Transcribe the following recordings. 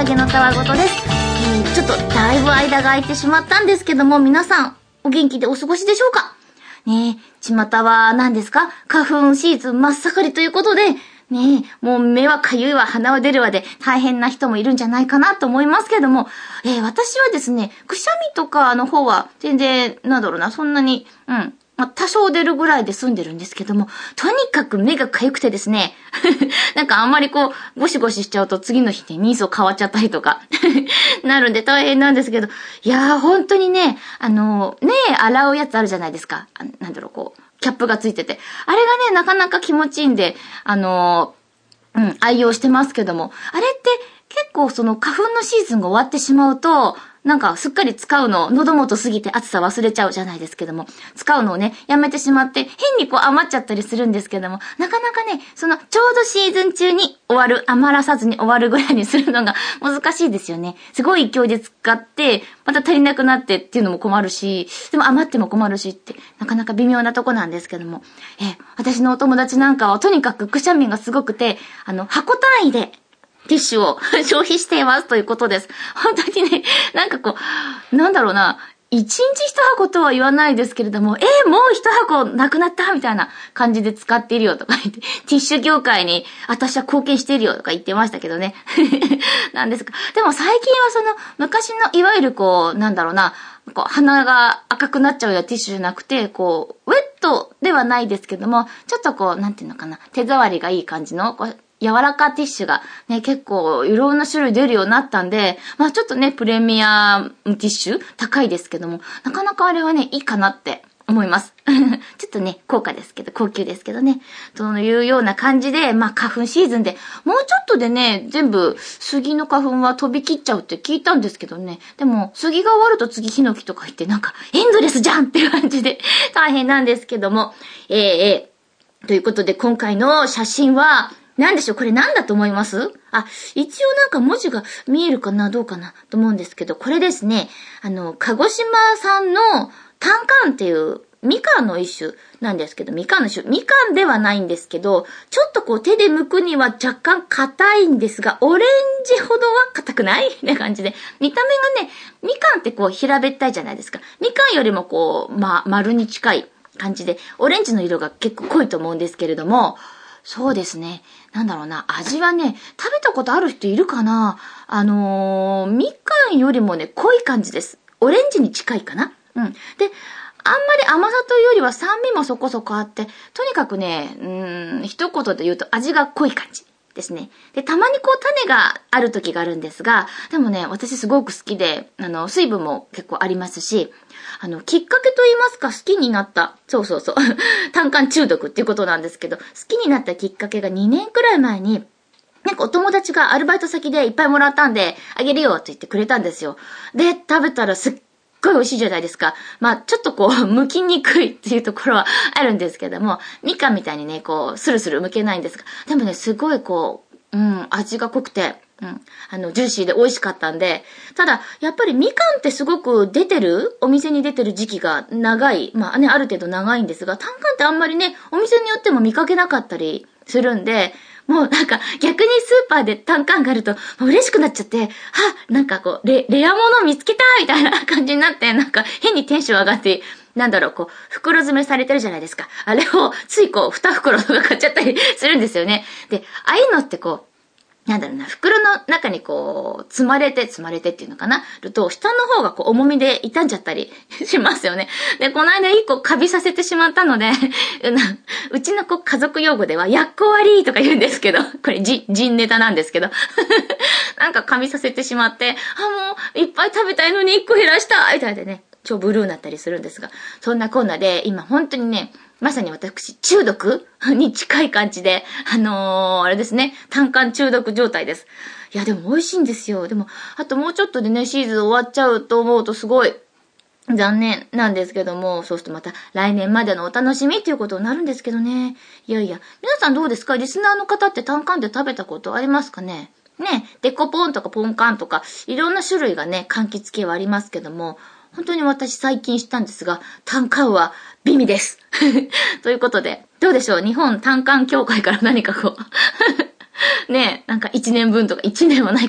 げのたわごとです。ちょっとだいぶ間が空いてしまったんですけども、皆さんお元気でお過ごしでしょうかね。巷は何ですか、花粉シーズン真っ盛りということでね、もう目はかゆいわ鼻は出るわで大変な人もいるんじゃないかなと思いますけども、私はですね、くしゃみとかの方は全然そんなに多少出るぐらいで済んでるんですけども、とにかく目がかゆくてですね、なんかあんまりこう、ゴシゴシしちゃうと次の日でニーズ変わっちゃったりとか、なるんで大変なんですけど、いやー本当にね、洗うやつあるじゃないですか。キャップがついてて。あれがね、なかなか気持ちいいんで、愛用してますけども、あれって結構その花粉のシーズンが終わってしまうと、なんかすっかり使うのを喉元過ぎて暑さ忘れちゃうじゃないですけども、使うのをねやめてしまって変にこう余っちゃったりするんですけども、なかなかねそのちょうどシーズン中に終わる、余らさずに終わるぐらいにするのが難しいですよね。すごい勢いで使ってまた足りなくなってっていうのも困るし、でも余っても困るしってなかなか微妙なとこなんですけども、私のお友達なんかはとにかくくしゃみがすごくて、箱単位でティッシュを消費していますということです。本当にね、なんかこう、一日一箱とは言わないですけれども、もう一箱なくなったみたいな感じで使っているよとか言って、ティッシュ業界に私は貢献しているよとか言ってましたけどね。なんですか。でも最近はその昔のいわゆるこう、鼻が赤くなっちゃうようなティッシュじゃなくて、こう、ウェットではないですけども、ちょっとこう、手触りがいい感じの、柔らかティッシュがね、結構いろんな種類出るようになったんで、ちょっとね、プレミアムティッシュ高いですけども、なかなかあれはね、いいかなって思います。ちょっとね、高級ですけどね。というような感じで、花粉シーズンで、もうちょっとでね、全部杉の花粉は飛び切っちゃうって聞いたんですけどね。でも、杉が終わると次ヒノキとか言って、エンドレスじゃんっていう感じで大変なんですけども。ということで今回の写真は、なんでしょう、これ何だと思います？一応文字が見えるかなどうかなと思うんですけど、これですね、鹿児島産のタンカンっていうみかんの一種なんですけど、みかんではないんですけど、ちょっとこう手で剥くには若干硬いんですが、オレンジほどは硬くないみたいな感じで、見た目がね、みかんってこう平べったいじゃないですか。みかんよりもこう、丸に近い感じで、オレンジの色が結構濃いと思うんですけれども、そうですね。味はね、食べたことある人いるかな？みかんよりもね、濃い感じです。オレンジに近いかな？で、あんまり甘さというよりは酸味もそこそこあって、とにかくね、一言で言うと味が濃い感じですね。で、たまにこう種がある時があるんですが、でもね、私すごく好きで、水分も結構ありますし、きっかけと言いますか、好きになった、単管中毒っていうことなんですけど、好きになったきっかけが2年くらい前に、お友達がアルバイト先でいっぱいもらったんで、あげるよって言ってくれたんですよ。で、食べたらすっごい美味しいじゃないですか。ちょっとこう、剥きにくいっていうところはあるんですけども、みかんみたいにね、こう、スルスル剥けないんですが、でもね、すごいこう、味が濃くて、ジューシーで美味しかったんで、ただ、やっぱりみかんってすごくお店に出てる時期が長い、ある程度長いんですが、タンカンってあんまりね、お店によっても見かけなかったりするんで、もう逆にスーパーでタンカンがあると嬉しくなっちゃって、レアもの見つけたみたいな感じになって、変にテンション上がって、袋詰めされてるじゃないですか。あれをつい2袋とか買っちゃったりするんですよね。で、ああいうのって袋の中にこう、積まれてっていうのかなると、下の方がこう、重みで傷んじゃったりしますよね。で、この間1個カビさせてしまったので、うちの家族用語では、やっこ割りとか言うんですけど、これ人ネタなんですけど、カビさせてしまって、もう、いっぱい食べたいのに1個減らしたみたいでね、超ブルーになったりするんですが、そんなこんなで、今本当にね、まさに私、中毒に近い感じで、あれですね、単管中毒状態です。いや、でも美味しいんですよ。でも、あともうちょっとでね、シーズン終わっちゃうと思うとすごい残念なんですけども、そうするとまた来年までのお楽しみっていうことになるんですけどね。いやいや、皆さんどうですか？リスナーの方って単管で食べたことありますかね？ね、デコポンとかポンカンとか、いろんな種類がね、柑橘系はありますけども、本当に私最近知ったんですが、単管は美味です。ということで、どうでしょう？日本単管協会から何かこう、ね、1年分とか、1年はないか、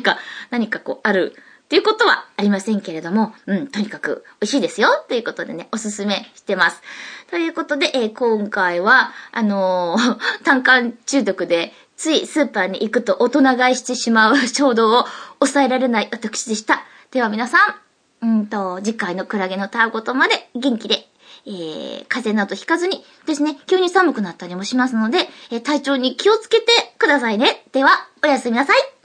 何かあるっていうことはありませんけれども、とにかく美味しいですよということでね、おすすめしてます。ということで、今回は、単管中毒で、ついスーパーに行くと大人買いしてしまう衝動を抑えられない私でした。では皆さん、次回のクラゲのたわごとまで元気で、風邪などひかずにですね、急に寒くなったりもしますので、体調に気をつけてくださいね。では、おやすみなさい。